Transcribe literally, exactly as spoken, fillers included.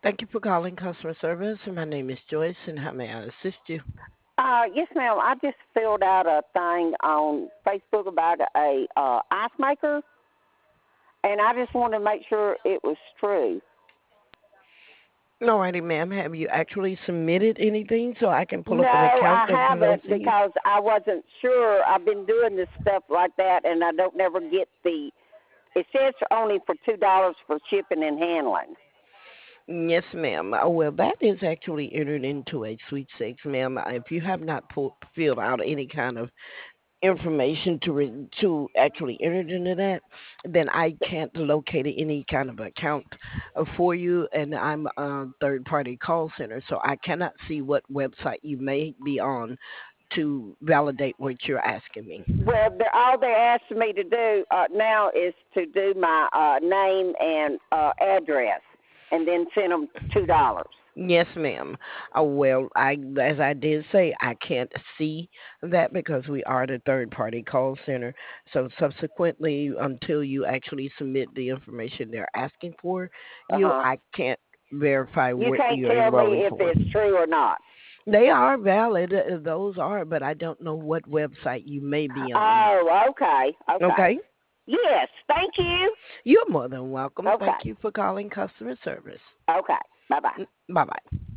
Thank you for calling customer service. My name is Joyce, and how may I assist you? Uh, yes, ma'am. I just filled out a thing on Facebook about a uh, ice maker, and I just wanted to make sure it was true. Alrighty, ma'am. Have you actually submitted anything so I can pull No, up an account I that belongs haven't to you? because I wasn't sure. I've been doing this stuff like that, and I don't never get the. It says only for two dollars for shipping and handling. Yes, ma'am. Oh, well, that is actually entered into a sweepstakes, ma'am. If you have not pulled, filled out any kind of information to re- to actually enter into that, then I can't locate any kind of account uh, for you, and I'm a third party call center, so I cannot see what website you may be on to validate what you're asking me. Well, they're, all they're asking me to do uh, now is to do my uh, name and uh, address, and then send them two dollars. Yes, ma'am. Uh, well, I as I did say, I can't see that because we are the third party call center. So subsequently, until you actually submit the information they're asking for, Uh you huh. I can't verify You what can't you're tell me enrolling if for. it's true or not. They are valid, uh, those are, but I don't know what website you may be on. Oh, okay, okay. Okay? Yes, thank you. You're more than welcome. Thank Okay, you for calling customer service. okay. Bye bye. Bye bye.